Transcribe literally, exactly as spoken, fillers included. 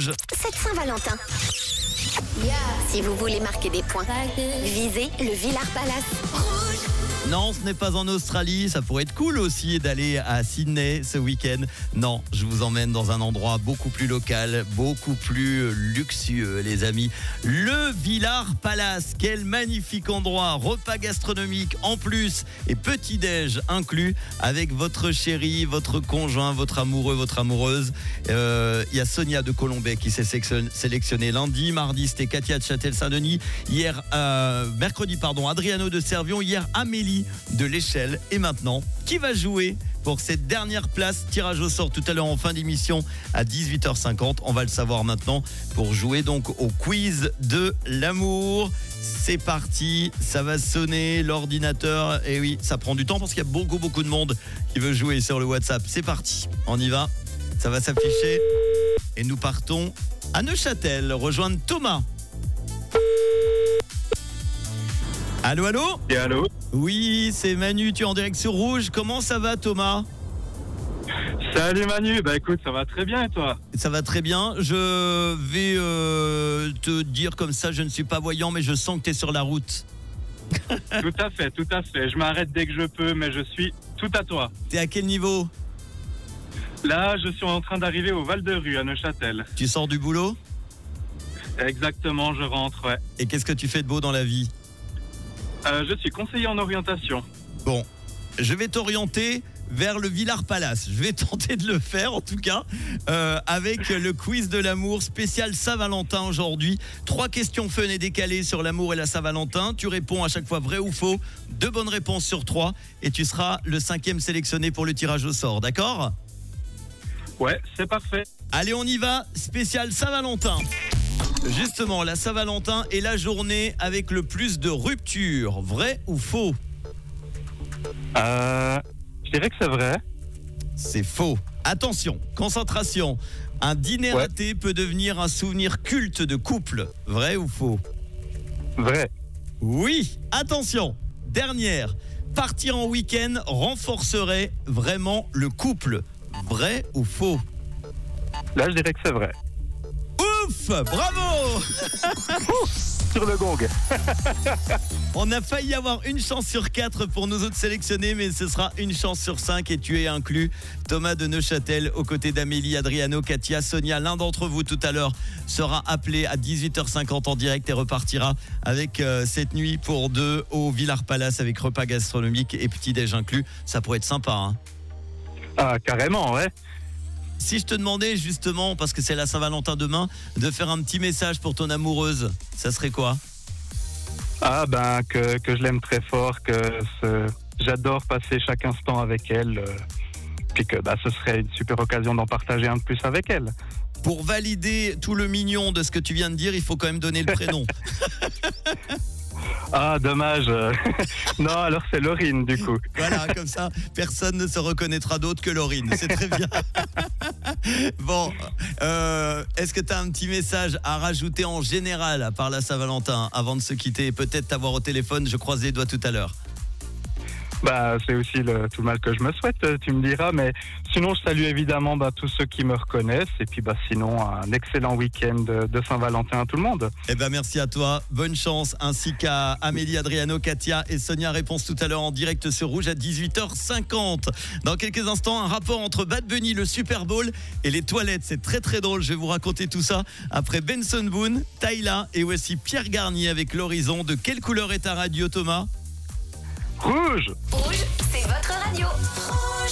Rouge. Cette Saint-Valentin, si vous voulez marquer des points, visez le Villars Palace. Non, ce n'est pas en Australie, ça pourrait être cool aussi d'aller à Sydney ce week-end. Non, je vous emmène dans un endroit beaucoup plus local, beaucoup plus luxueux les amis. Le Villars Palace, quel magnifique endroit, repas gastronomique en plus et petit-déj inclus avec votre chéri, votre conjoint, votre amoureux, votre amoureuse. Il euh, y a Sonia de Colombay qui s'est sélectionnée lundi, mardi c'était Katia de Châtel-Saint-Denis, hier, euh, mercredi pardon, Adriano de Servion, hier Amélie de l'Échelle. Et maintenant, qui va jouer pour cette dernière place? Tirage au sort tout à l'heure en fin d'émission à dix-huit heures cinquante. On va le savoir maintenant pour jouer donc au quiz de l'amour. C'est parti, ça va sonner l'ordinateur. Et oui, ça prend du temps parce qu'il y a beaucoup beaucoup de monde qui veut jouer sur le WhatsApp. C'est parti, on y va. Ça va s'afficher et nous partons à Neuchâtel rejoindre Thomas. Allô, allô? Et allô? Oui, c'est Manu, tu es en direct sur Rouge. Comment ça va, Thomas? Salut Manu, bah écoute, ça va très bien et toi? Ça va très bien. Je vais euh, te dire comme ça, je ne suis pas voyant, mais je sens que tu es sur la route. Tout à fait, tout à fait. Je m'arrête dès que je peux, mais je suis tout à toi. T'es à quel niveau? Là, je suis en train d'arriver au Val-de-Rue, à Neuchâtel. Tu sors du boulot? Exactement, je rentre, ouais. Et qu'est-ce que tu fais de beau dans la vie? Euh, je suis conseiller en orientation. Bon, je vais t'orienter vers le Villars Palace. Je vais tenter de le faire en tout cas euh, avec le quiz de l'amour spécial Saint-Valentin aujourd'hui. Trois questions fun et décalées sur l'amour et la Saint-Valentin. Tu réponds à chaque fois vrai ou faux. Deux bonnes réponses sur trois et tu seras le cinquième sélectionné pour le tirage au sort. D'accord ? Ouais, c'est parfait. Allez, on y va. Spécial Saint-Valentin. Justement, la Saint-Valentin est la journée avec le plus de ruptures. Vrai ou faux? Euh, je dirais que c'est vrai. C'est faux. Attention, concentration. Un dîner Ouais. raté peut devenir un souvenir culte de couple. Vrai ou faux? Vrai. Oui. Attention. Dernière. Partir en week-end renforcerait vraiment le couple. Vrai ou faux? Là, je dirais que c'est vrai. Ouf! Bravo! Sur le gong. On a failli avoir une chance sur quatre pour nous autres sélectionnés, mais ce sera une chance sur cinq et tu es inclus. Thomas de Neuchâtel, aux côtés d'Amélie, Adriano, Katia, Sonia. L'un d'entre vous tout à l'heure sera appelé à dix-huit heures cinquante en direct et repartira avec euh, cette nuit pour deux au Villars Palace avec repas gastronomique et petit-déj inclus. Ça pourrait être sympa, hein? Ah, carrément, ouais. Si je te demandais justement, parce que c'est la Saint-Valentin demain, de faire un petit message pour ton amoureuse, ça serait quoi? Ah, ben, que, que je l'aime très fort, que ce- j'adore passer chaque instant avec elle. euh, puis que bah, ce serait une super occasion d'en partager un de plus avec elle. Pour valider tout le mignon de ce que tu viens de dire, il faut quand même donner le prénom. Ah, dommage. Non, alors c'est Laurine, du coup. Voilà, comme ça, personne ne se reconnaîtra d'autre que Laurine. C'est très bien. Bon, euh, est-ce que tu as un petit message à rajouter en général à part la Saint-Valentin avant de se quitter et peut-être t'avoir au téléphone? Je croise les doigts tout à l'heure. Bah, c'est aussi le, tout le mal que je me souhaite, tu me diras. Mais sinon, je salue évidemment bah, tous ceux qui me reconnaissent. Et puis, bah, sinon, un excellent week-end de, de Saint-Valentin à tout le monde. Eh ben merci à toi, bonne chance, ainsi qu'à Amélie, Adriano, Katia et Sonia. Réponse tout à l'heure en direct sur Rouge à dix-huit heures cinquante. Dans quelques instants, un rapport entre Bad Bunny, le Super Bowl et les toilettes. C'est très très drôle, je vais vous raconter tout ça après Benson Boone, Tyla et voici Pierre Garnier avec l'horizon. De quelle couleur est ta radio, Thomas? Rouge! Rouge, c'est votre radio.